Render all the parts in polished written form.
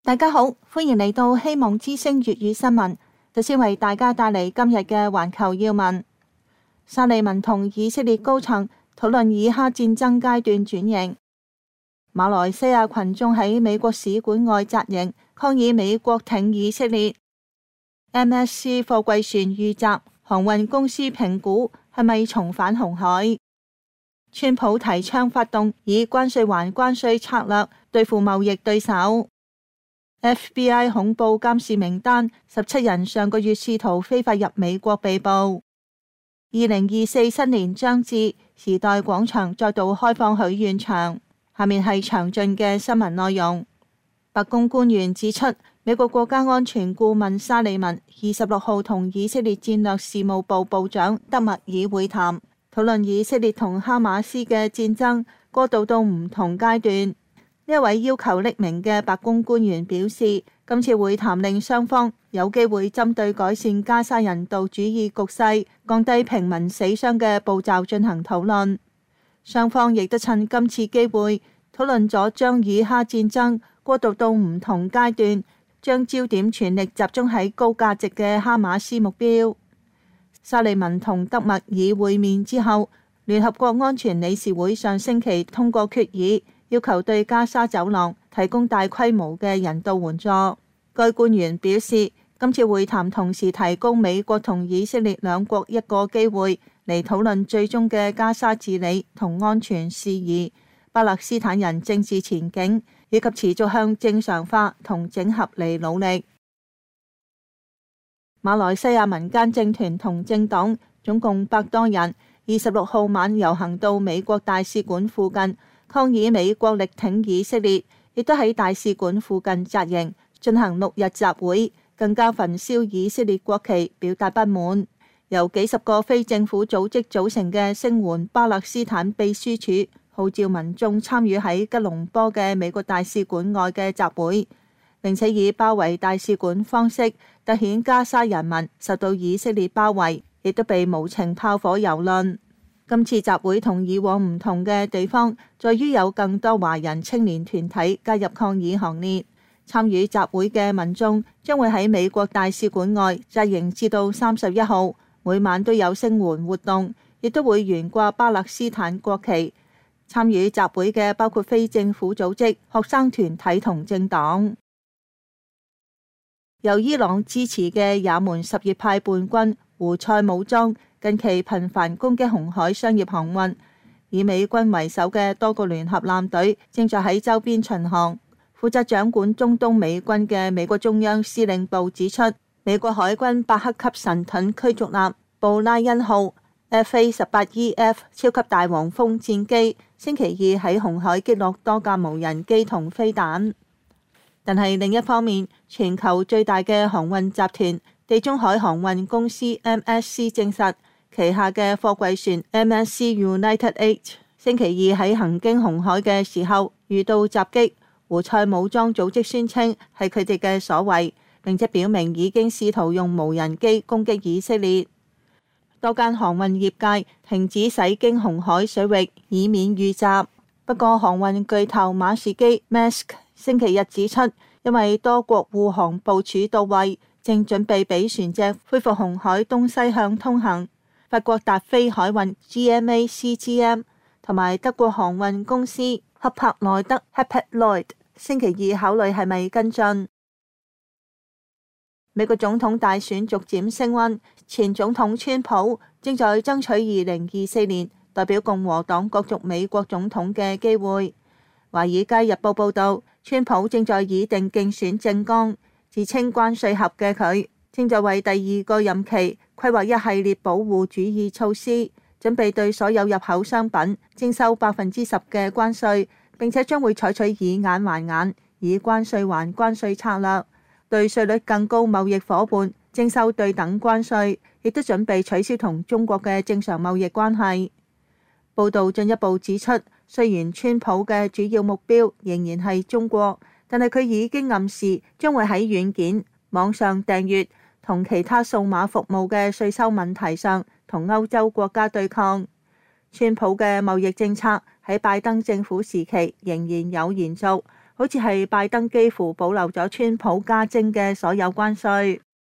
大家好，歡迎嚟到希望之聲粵語新聞。首先為大家帶嚟今日嘅環球要聞。沙利文同以色列高層討論以哈戰爭階段轉型。馬來西亞群眾喺美國使館外紮營，抗議美國挺以色列。MSC 貨櫃船遇襲，航運公司評估係咪重返紅海？川普提倡發動以關稅還關稅策略對付貿易對手。FBI 恐怖監視名單，17人上個月試圖非法入美國被捕。2024新年將至，時代廣場再度開放許願牆。下面係詳盡嘅新聞內容。白宮官員指出，美國國家安全顧問沙利文26號同以色列戰略事務部部長德默爾會談，討論以色列同哈馬斯嘅戰爭過渡到唔同階段。呢一位要求匿名嘅白宮官員表示，今次會談令雙方有機會針對改善加沙人道主義局勢、降低平民死傷嘅步驟進行討論。雙方亦都趁今次機會討論咗將以哈戰爭過渡到唔同階段，將焦點全力集中喺高價值嘅哈馬斯目標。沙利文同德默爾會面之後，聯合國安全理事會上星期通過決議，要求對加沙走廊提供大規模嘅人道援助。該官員表示，今次會談同時提供美國同以色列兩國一個機會嚟討論最終嘅加沙治理同安全事宜、巴勒斯坦人政治前景，以及持續向正常化同整合嚟努力。馬來西亞民間政團同政黨總共100多人26號晚遊行到美國大使館附近，抗議美國力挺以色列，亦都喺大使館附近紮營，進行6日集會，更加焚燒以色列國旗，表達不滿。由幾十個非政府組織組成嘅聲援巴勒斯坦秘書處號召民眾參與喺吉隆坡嘅美國大使館外嘅集會，並且以包圍大使館方式凸顯加沙人民受到以色列包圍，亦都被無情炮火蹂躪。今次集會同以往唔同嘅地方，在於有更多華人青年團體加入抗議行列。參與集會嘅民眾將會喺美國大使館外紮營至到31號，每晚都有聲援活動，亦都會懸掛巴勒斯坦國旗。參與集會嘅包括非政府組織、學生團體同政黨。由伊朗支持嘅也門什葉派叛軍胡塞武裝近期頻繁攻擊紅海商業航運，以美軍為首嘅多個聯合艦隊正在喺周邊巡航。負責掌管中東美軍嘅美國中央司令部指出，美國海軍伯克級神盾驅逐艦布拉恩號 FA-18EF 超級大黃蜂戰機星期二喺紅海擊落多架無人機同飛彈。但係另一方面，全球最大嘅航運集團地中海航運公司 MSC 證實，旗下嘅貨櫃船 MSC United 8星期二喺行經紅海嘅時候遇到襲擊。胡塞武裝組織宣稱係佢哋嘅所為，並且表明已經試圖用無人機攻擊以色列。多間航運業界停止駛經紅海水域，以免遇襲。不過航運巨頭馬士基 Maersk 星期日指出，因為多國護航部署到位，正準備俾船隻恢復紅海東西向通行。法國達飛海運 GMA-CGM 同埋德國航運公司赫柏萊德 Hapag-Lloyd 星期二考慮係咪跟進。美國總統大選逐漸升溫，前總統川普正在爭取2024年代表共和黨角逐美國總統嘅機會。華爾街日報報道，川普正在擬定競選政綱，自稱關稅俠嘅佢正在為第2個任期規劃一系列保護主義措施，準備對所有入口商品徵收10%嘅關稅，並且將會採取以眼還眼、以關稅還關稅策略，對稅率更高貿易夥伴徵收對等關稅，亦都準備取消同中國嘅正常貿易關係。報道進一步指出，雖然川普嘅主要目標仍然係中國，但係佢已經暗示將會喺軟件、網上訂閱同其他數碼服務嘅稅收問題上同歐洲國家對抗。川普嘅貿易政策喺拜登政府時期仍然有延續， 好似係拜登幾乎保留咗川普加徵嘅所有關稅。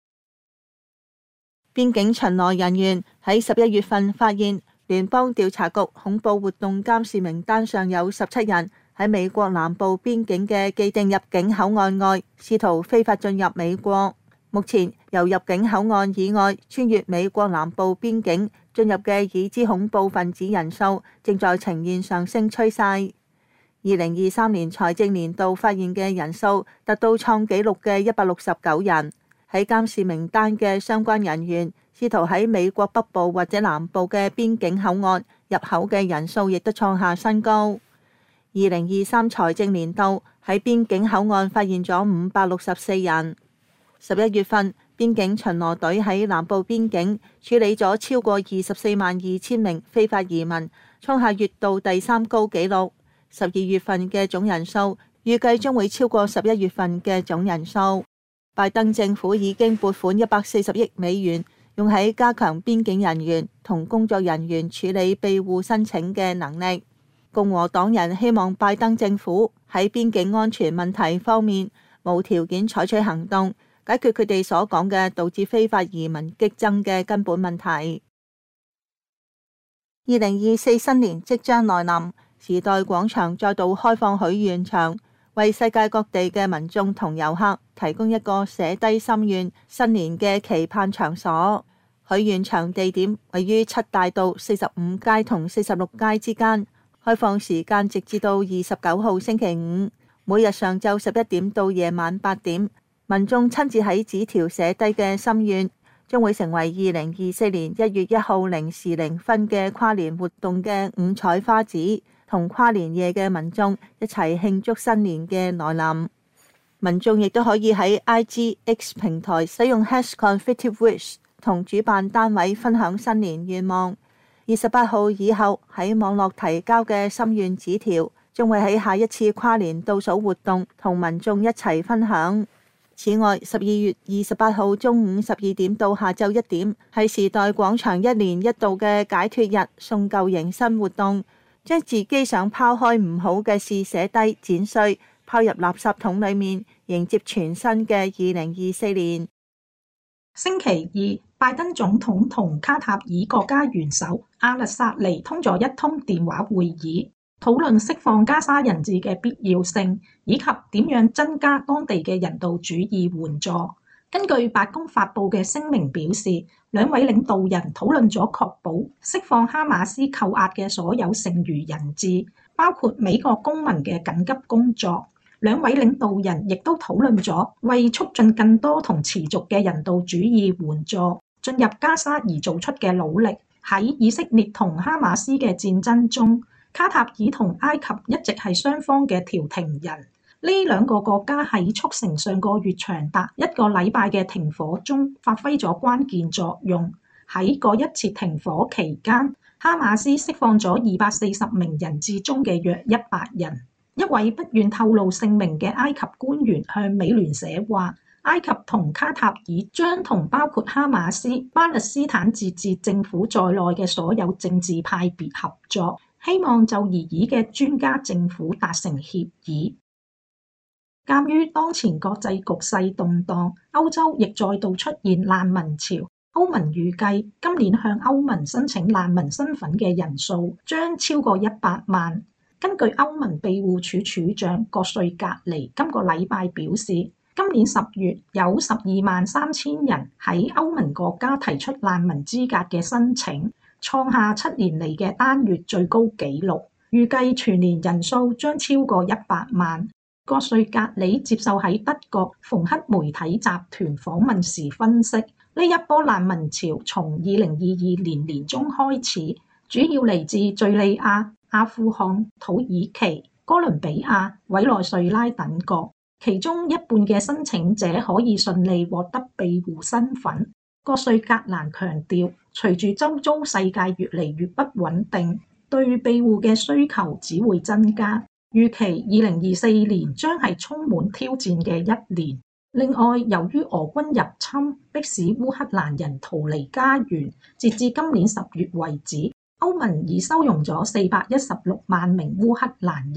邊境巡邏人員喺11月份發現，聯邦調查局恐怖活動監視名單上有17人喺美國南部邊境嘅既定入境口岸外，試圖非法進入美國。目前由入境口岸以外穿越美國南部邊境進入嘅已知恐怖分子人數正在呈現上升趨勢。2023年財政年度發現嘅人數達到創紀錄嘅169人。喺監視名單嘅相關人員試圖喺美國北部或者南部嘅邊境口岸入口嘅人數亦都創下新高。2023財政年度喺邊境口岸發現咗564人。11月份，邊境巡邏隊喺南部邊境處理咗超過242000名非法移民，創下月度第3高紀錄。12月份嘅總人數預計將會超過11月份嘅總人數。拜登政府已經撥款140億美元，用喺加強邊境人員同工作人員處理庇護申請嘅能力。共和黨人希望拜登政府喺邊境安全問題方面無條件採取行動，解決佢哋所講嘅導致非法移民激增嘅根本問題。2024新年即將來臨，時代廣場再度開放許願場，為世界各地嘅民眾同遊客提供一個寫低心願、新年嘅期盼場所。許願場地點位於7大道45街同46街之間，開放時間直至到29號星期五，每日上晝11點到夜晚8點。民眾親自喺紙條寫低嘅心願，將會成為2024年1月1號0時0分嘅跨年活動嘅五彩花紙，同跨年夜嘅民眾一齊慶祝新年嘅來臨。民眾亦都可以喺 IGX 平台使用 #confettiwish 同主辦單位分享新年願望。28號以後喺網絡提交嘅心願紙條，將會喺下一次跨年倒數活動同民眾一齊分享。此外，12月28號中午12點到下晝1點，係時代廣場1年1度嘅解脫日送舊迎新活動，將自己想拋開唔好嘅事寫低剪碎，拋入垃圾桶裏面，迎接全新嘅2024年。 星期二，拜登總統同卡塔爾國家元首阿勒薩尼通咗一通電話會議，討論釋放加沙人質嘅必要性，以及點樣增加當地嘅人道主義援助。根據白宮發布嘅聲明表示，兩位領導人討論咗確保釋放哈馬斯扣押嘅所有剩餘人質，包括美國公民嘅緊急工作。兩位領導人亦都討論咗為促進更多同持續嘅人道主義援助進入加沙而做出嘅努力。喺以色列同哈馬斯嘅戰爭中，卡塔爾同埃及一直係雙方嘅調停人。呢兩個國家喺促成上個月長達1個禮拜嘅停火中發揮咗關鍵作用。喺嗰一次停火期間，哈馬斯釋放咗240名人質中嘅約100人。一位不願透露姓名嘅埃及官員向美聯社話，埃及同卡塔爾將同包括哈馬斯、巴勒斯坦自治政府在內嘅所有政治派別合作，希望就擬議嘅專家政府達成協議。鑑於當前國際局勢動盪，歐洲亦再度出現難民潮。歐盟預計今年向歐盟申請難民身份嘅人數將超過100萬。根據歐盟庇護署署長葛瑞格尼今個禮拜表示，今年10月有123000人喺歐盟國家提出難民資格嘅申請，創下7年嚟嘅單月最高紀錄。預計全年人數將超過100萬。葛瑞格尼接受喺德國馮克媒體集團訪問時分析，呢一波難民潮從2022年年中開始，主要嚟自敘利亞、阿富汗、土耳其、哥倫比亞、委內瑞拉等國，其中一半嘅申請者可以順利獲得庇護身份。葛瑞格蘭強調，隨住周遭世界越嚟越不穩定，對庇護嘅需求只會增加。預期2024年將係充滿挑戰嘅一年。另外，由於俄軍入侵，迫使烏克蘭人逃離家園，截至今年10月為止，歐盟已收容咗416萬名烏克蘭人，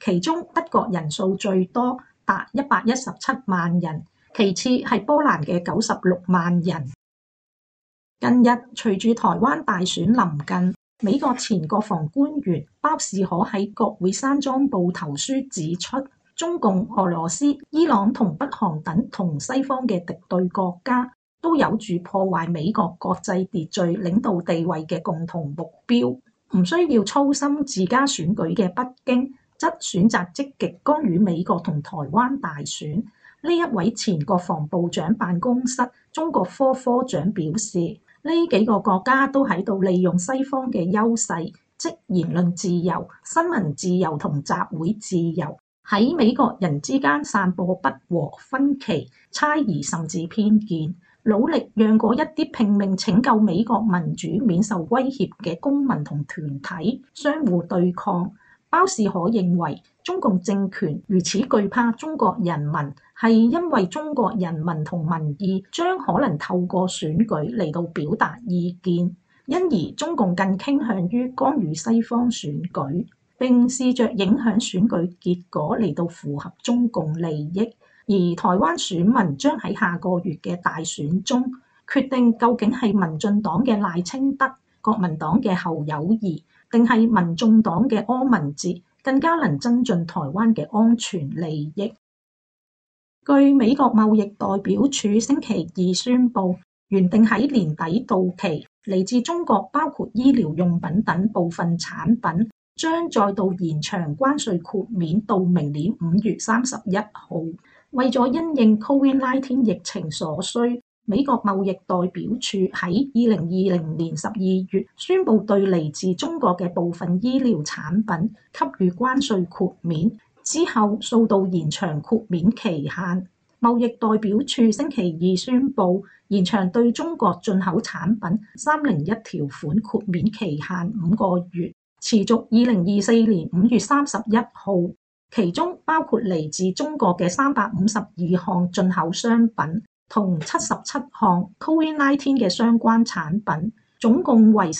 其中德國人數最多，達117萬人，其次係波蘭嘅96萬人。近日隨住台灣大選臨近，美國前國防官員鮑士可喺國會山莊報投書指出，中共、俄羅斯、伊朗同北韓等同西方嘅敵對國家都有住破壞美國國際秩序領導地位嘅共同目標，唔需要操心自家選舉嘅北京則選擇積極干預美國同台灣大選。呢一位前國防部長辦公室中國科科長表示，呢幾個國家都喺度利用西方嘅優勢，即言論自由、新聞自由同集會自由，喺美國人之間散播不和、分歧、猜疑甚至偏見，努力讓嗰一啲拼命拯救美國民主免受威脅嘅公民同團體相互對抗。鮑士可認為，中共政權如此懼怕中國人民，係因為中國人民同民意將可能透過選舉嚟到表達意見，因而中共更傾向於干預西方選舉，並試着影響選舉結果嚟到符合中共利益。而台灣選民將喺下個月嘅大選中決定究竟係民進黨嘅賴清德、國民黨嘅侯友宜，定係民眾黨嘅柯文哲更加能增進台灣嘅安全利益。據美國貿易代表處星期二宣布，原定喺年底到期，嚟自中國包括醫療用品等部分產品將再度延長關稅豁免到明年5月31號。為咗因應 COVID-19 疫情所需，美國貿易代表處喺2020年12月宣布對嚟自中國嘅部分醫療產品給予關稅豁免，之後數度延長豁免期限。貿易代表處星期二宣布延長對中國進口產品301條款豁免期限5個月，持續2024年5月31號。其中包括嚟自中國嘅352項進口商品同77項 COVID-19 嘅相關產品，總共為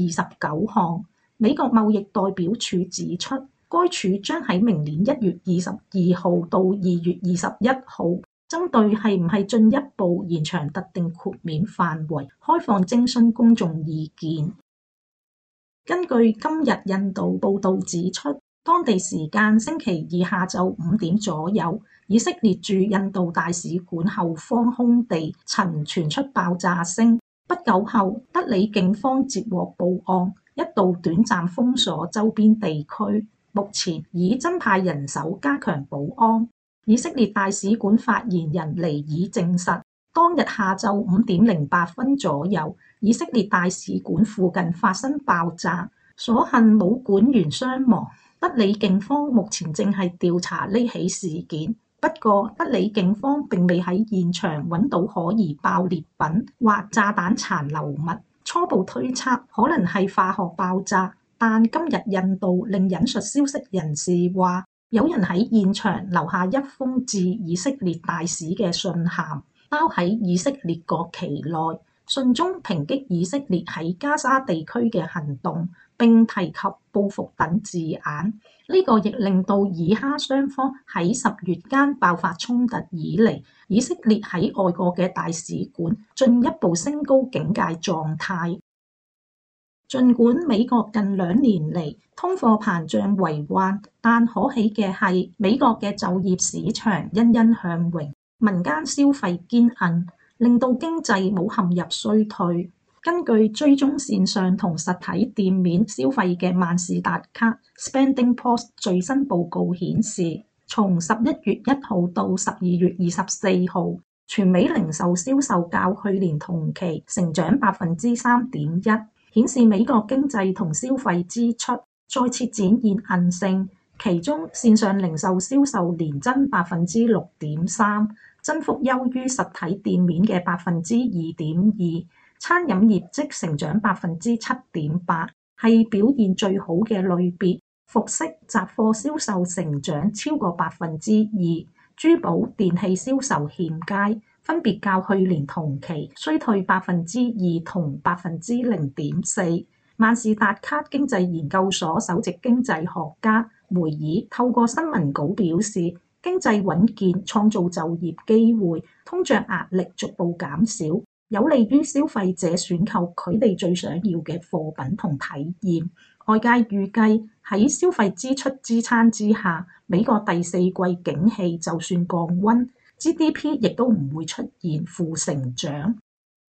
429項。美國貿易代表處指出，該處將喺明年1月22號到2月21號，針對係唔係進一步延長特定豁免範圍，開放徵詢公眾意見。根據今日印度報導指出，當地時間星期二下晝5點左右，以色列駐印度大使館後方空地曾傳出爆炸聲。不久後，德里警方接獲報案，一度短暫封鎖周邊地區，目前已增派人手加強保安。以色列大使館發言人尼爾證實，當日下晝5點08分左右，以色列大使館附近發生爆炸，所幸冇館員傷亡。德里警方目前正係調查呢起事件，不過德里警方並未喺現場揾到可疑爆裂品或炸彈殘留物，初步推測可能係化學爆炸。但今日印度另引述消息人士話，有人喺現場留下一封致以色列大使嘅信函，包喺以色列國旗內，信中抨擊以色列喺加沙地區嘅行動，並提及報復等字眼。呢個亦令到以哈雙方喺10月間爆發衝突以嚟，以色列喺外國嘅大使館進一步升高警戒狀態。儘管美國近2年嚟通貨膨脹為患，但可喜嘅係美國嘅就業市場欣欣向榮，民間消費堅韌，令到經濟冇陷入衰退。根據追蹤線上同實體店面消費嘅萬事達卡 SpendingPulse 最新報告顯示，從11月1號到12月24號，全美零售銷售較去年同期成長3.1%，顯示美國經濟同消費支出再次展現韌性。其中線上零售銷售年增6.3%，增幅優於實體店面嘅2.2%。餐飲業績成長7.8%，係表現最好嘅類別。服飾雜貨銷售成長超過2%，珠寶電器銷售欠佳，分別較去年同期衰退2%同0.4%。萬事達卡經濟研究所首席經濟學家梅爾透過新聞稿表示，經濟穩健，創造就業機會，通脹壓力逐步減少，有利於消費者選購佢哋最想要嘅貨品同體驗。外界預計喺消費支出支撐之下，美國第四季景氣就算降溫，GDP 亦都唔會出現負成長。